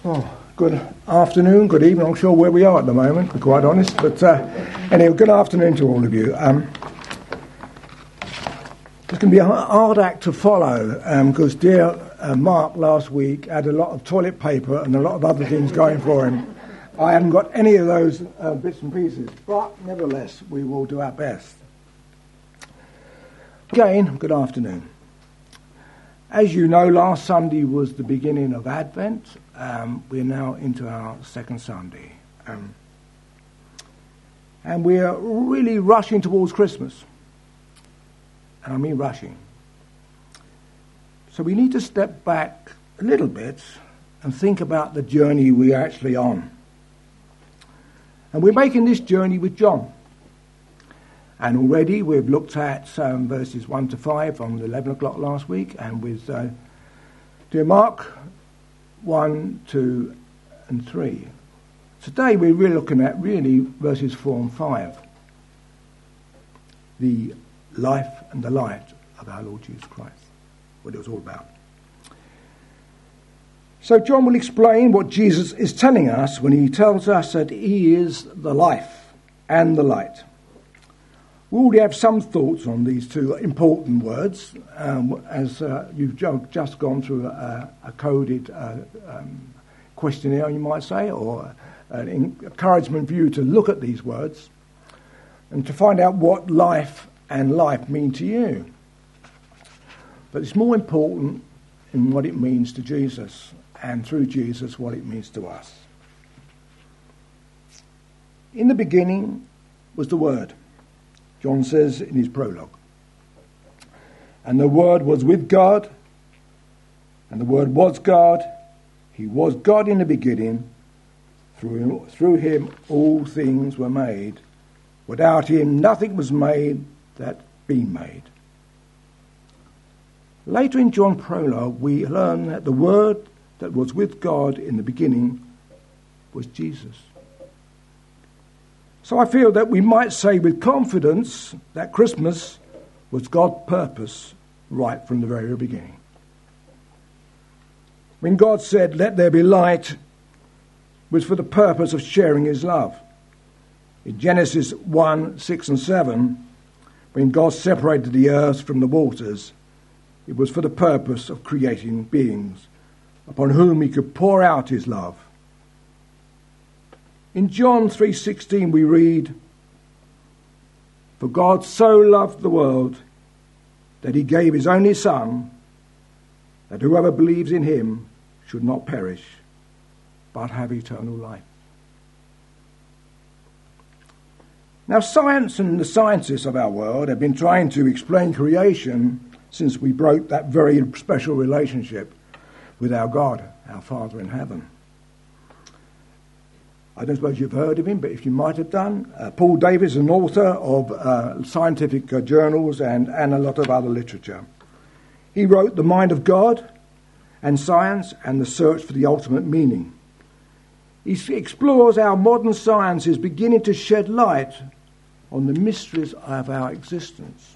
Oh, good afternoon, good evening. I'm not sure where we are at the moment, to be quite honest. But anyway, good afternoon to all of you. It's going to be a hard act to follow because dear Mark last week had a lot of toilet paper and a lot of other things going for him. I haven't got any of those bits and pieces, but nevertheless, we will do our best. Again, good afternoon. As you know, last Sunday was the beginning of Advent. We're now into our second Sunday. And we're really rushing towards Christmas. And I mean rushing. So we need to step back a little bit and think about the journey we're actually on. And we're making this journey with John. And already we've looked at verses 1 to 5 on 11 o'clock last week, and with dear Mark 1, 2 and 3. Today we're really looking at verses 4 and 5. The life and the light of our Lord Jesus Christ. What it was all about. So John will explain what Jesus is telling us when he tells us that he is the life and the light. We already have some thoughts on these two important words, as you've just gone through a coded questionnaire, you might say, or an encouragement for you to look at these words and to find out what life and life mean to you. But it's more important in what it means to Jesus, and through Jesus, what it means to us. In the beginning was the Word. John says in his prologue. And the Word was with God, and the Word was God. He was God in the beginning. Through him all things were made. Without him nothing was made that been made. Later in John's prologue we learn that the Word that was with God in the beginning was Jesus. So I feel that we might say with confidence that Christmas was God's purpose right from the very beginning. When God said, "Let there be light," was for the purpose of sharing his love. In Genesis 1, 6 and 7, when God separated the earth from the waters, it was for the purpose of creating beings upon whom he could pour out his love. In John 3:16 we read, "For God so loved the world that he gave his only Son, that whoever believes in him should not perish, but have eternal life." Now science and the scientists of our world have been trying to explain creation since we broke that very special relationship with our God, our Father in heaven. I don't suppose you've heard of him, but if you might have done, Paul Davies, an author of scientific journals and a lot of other literature. He wrote The Mind of God and Science and the Search for the Ultimate Meaning. He explores how modern science is beginning to shed light on the mysteries of our existence.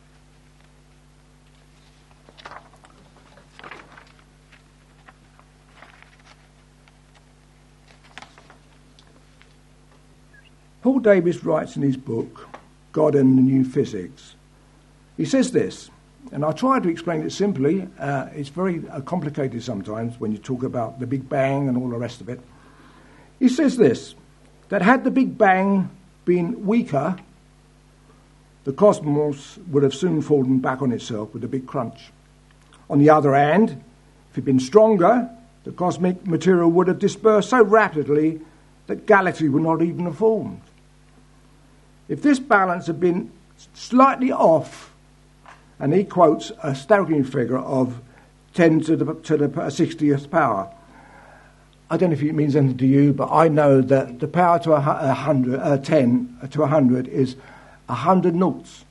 Paul Davies writes in his book, God and the New Physics. He says this, and I'll try to explain it simply. It's very complicated sometimes when you talk about the Big Bang and all the rest of it. He says this, that had the Big Bang been weaker, the cosmos would have soon fallen back on itself with a big crunch. On the other hand, if it had been stronger, the cosmic material would have dispersed so rapidly that galaxies would not even have formed. If this balance had been slightly off, and he quotes a staggering figure of 10 to the 60th power. I don't know if it means anything to you, but I know that the power to 10 to 100 is 100 noughts.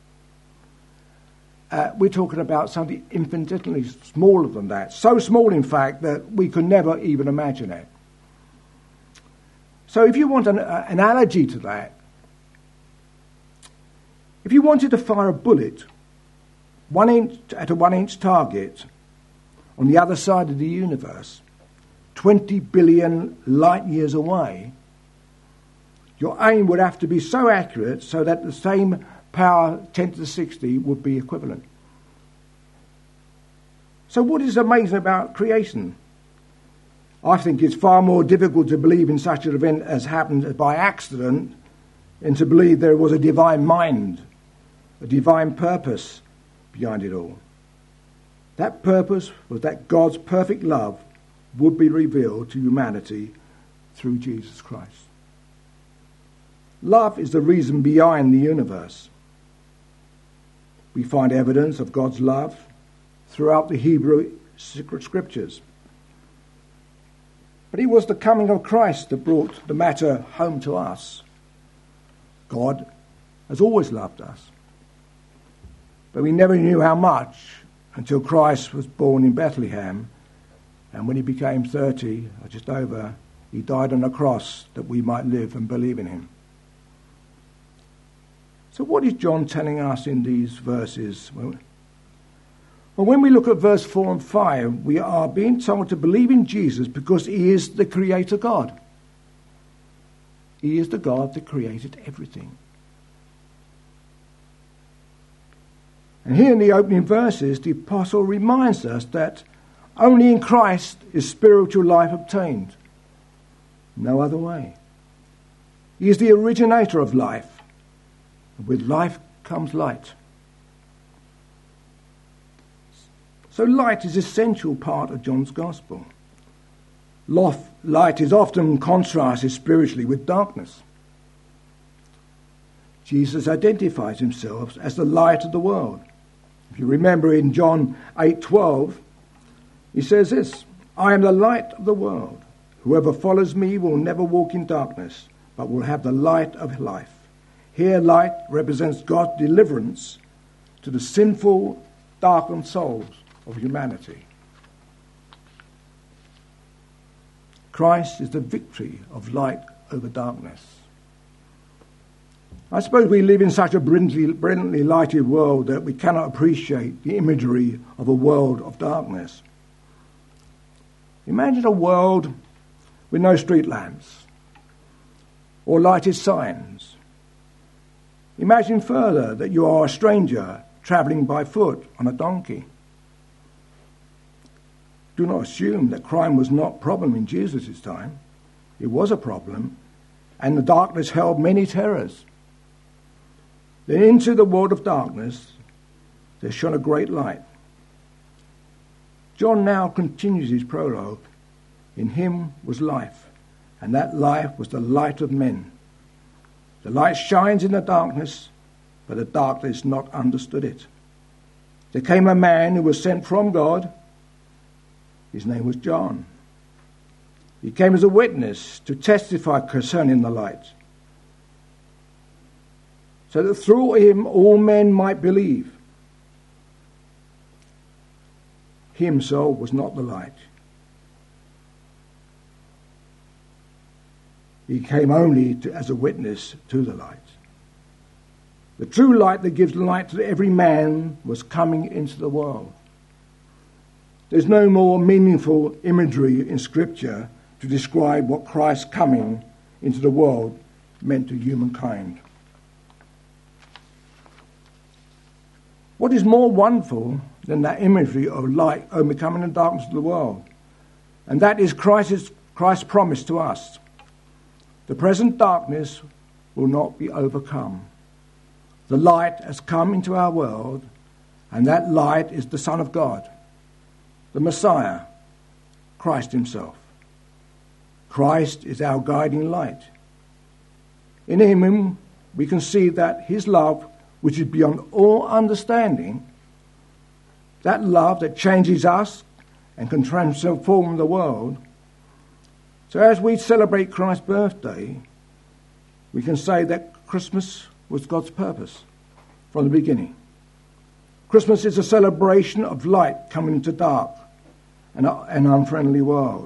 We're talking about something infinitesimally smaller than that. So small, in fact, that we could never even imagine it. So if you want an analogy to that, if you wanted to fire a bullet 1 inch at a 1 inch target on the other side of the universe, 20 billion light years away, your aim would have to be so accurate so that the same power, 10 to the 60, would be equivalent. So what is amazing about creation? I think it's far more difficult to believe in such an event as happened by accident than to believe there was a divine mind, a divine purpose behind it all. That purpose was that God's perfect love would be revealed to humanity through Jesus Christ. Love is the reason behind the universe. We find evidence of God's love throughout the Hebrew scriptures. But it was the coming of Christ that brought the matter home to us. God has always loved us. But we never knew how much until Christ was born in Bethlehem, and when he became 30, or just over, he died on a cross that we might live and believe in him. So what is John telling us in these verses? Well, when we look at verse 4 and 5, we are being told to believe in Jesus because he is the Creator God. He is the God that created everything. And here in the opening verses, the apostle reminds us that only in Christ is spiritual life obtained. No other way. He is the originator of life. And with life comes light. So light is an essential part of John's Gospel. Light is often contrasted spiritually with darkness. Jesus identifies himself as the light of the world. If you remember in John 8:12, he says this, "I am the light of the world. Whoever follows me will never walk in darkness, but will have the light of life." Here light represents God's deliverance to the sinful, darkened souls of humanity. Christ is the victory of light over darkness. I suppose we live in such a brilliantly lighted world that we cannot appreciate the imagery of a world of darkness. Imagine a world with no street lamps or lighted signs. Imagine further that you are a stranger travelling by foot on a donkey. Do not assume that crime was not a problem in Jesus' time. It was a problem, and the darkness held many terrors. Then into the world of darkness there shone a great light. John now continues his prologue. In him was life, and that life was the light of men. The light shines in the darkness, but the darkness not understood it. There came a man who was sent from God. His name was John. He came as a witness to testify concerning the light, so that through him all men might believe. He himself was not the light. He came only as a witness to the light. The true light that gives light to every man was coming into the world. There's no more meaningful imagery in Scripture to describe what Christ's coming into the world meant to humankind. What is more wonderful than that imagery of light overcoming the darkness of the world? And that is Christ's promise to us. The present darkness will not be overcome. The light has come into our world, and that light is the Son of God, the Messiah, Christ himself. Christ is our guiding light. In him we can see that his love, which is beyond all understanding, that love that changes us and can transform the world. So as we celebrate Christ's birthday, we can say that Christmas was God's purpose from the beginning. Christmas is a celebration of light coming into dark and an unfriendly world.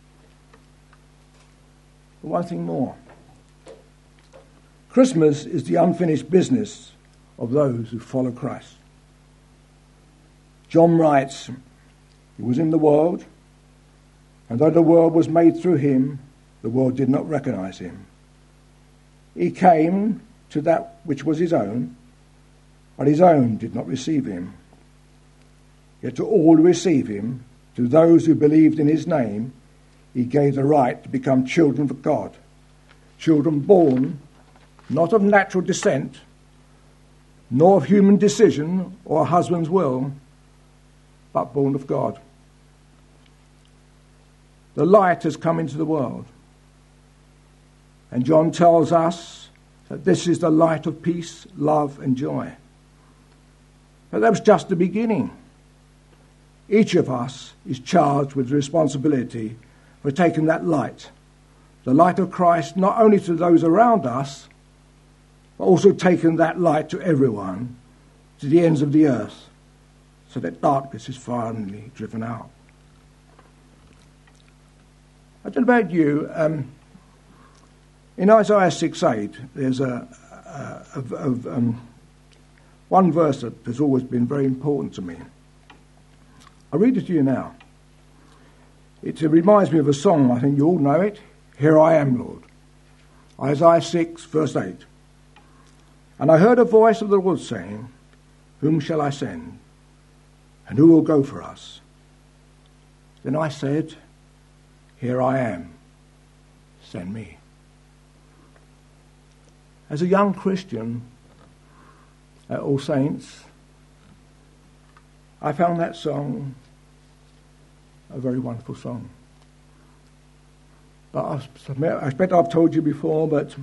But one thing more. Christmas is the unfinished business of those who follow Christ. John writes, "He was in the world, And though the world was made through him, the world did not recognize him. He came to that which was his own, but his own did not receive him. Yet to all who receive him, to those who believed in his name, he gave the right to become children of God, children born not of natural descent, nor of human decision or a husband's will, but born of God. The light has come into the world. And John tells us that this is the light of peace, love, and joy. But that was just the beginning. Each of us is charged with the responsibility for taking that light, the light of Christ, not only to those around us, but also taking that light to everyone, to the ends of the earth, so that darkness is finally driven out. I don't know about you. In Isaiah 6:8, there's one verse that has always been very important to me. I'll read it to you now. It reminds me of a song. I think you all know it. Here I am, Lord. Isaiah 6, verse 8. And I heard a voice of the Lord saying, whom shall I send? And who will go for us? Then I said, here I am, send me. As a young Christian at All Saints, I found that song a very wonderful song. But I expect I've told you before, but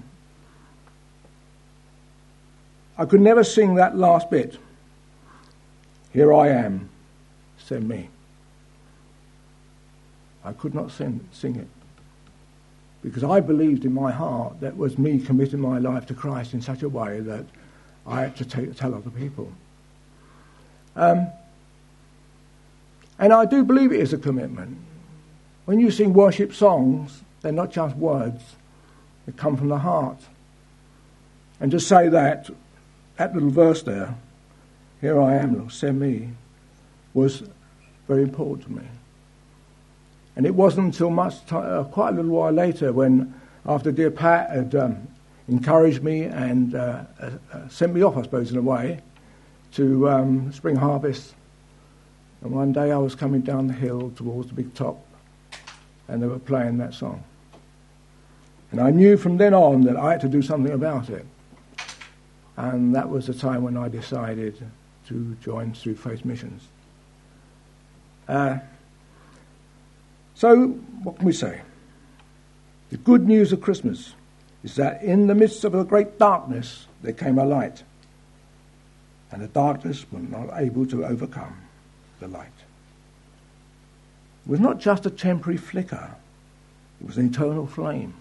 I could never sing that last bit. Here I am, send me. I could not sing it. Because I believed in my heart that was me committing my life to Christ in such a way that I had to tell other people. And I do believe it is a commitment. When you sing worship songs, they're not just words. They come from the heart. And to say that little verse there, here I am, Lord, send me, was very important to me. And it wasn't until quite a little while later when, after dear Pat had encouraged me and sent me off, I suppose, in a way, to Spring Harvest. And one day I was coming down the hill towards the big top, and they were playing that song. And I knew from then on that I had to do something about it. And that was the time when I decided to join Through Faith Missions. So, what can we say? The good news of Christmas is that in the midst of a great darkness, there came a light. And the darkness was not able to overcome the light. It was not just a temporary flicker. It was an eternal flame.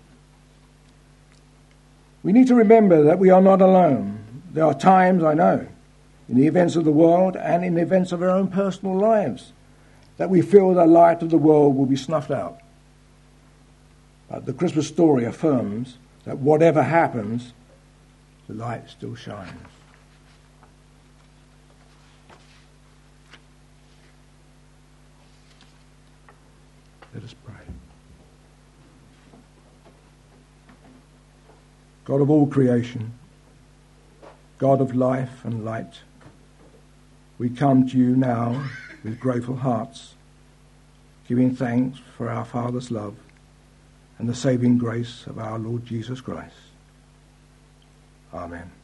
We need to remember that we are not alone. There are times, I know, in the events of the world and in the events of our own personal lives, that we feel the light of the world will be snuffed out. But the Christmas story affirms that whatever happens, the light still shines. Let us pray. God of all creation, God of life and light, we come to you now with grateful hearts, giving thanks for our Father's love and the saving grace of our Lord Jesus Christ. Amen.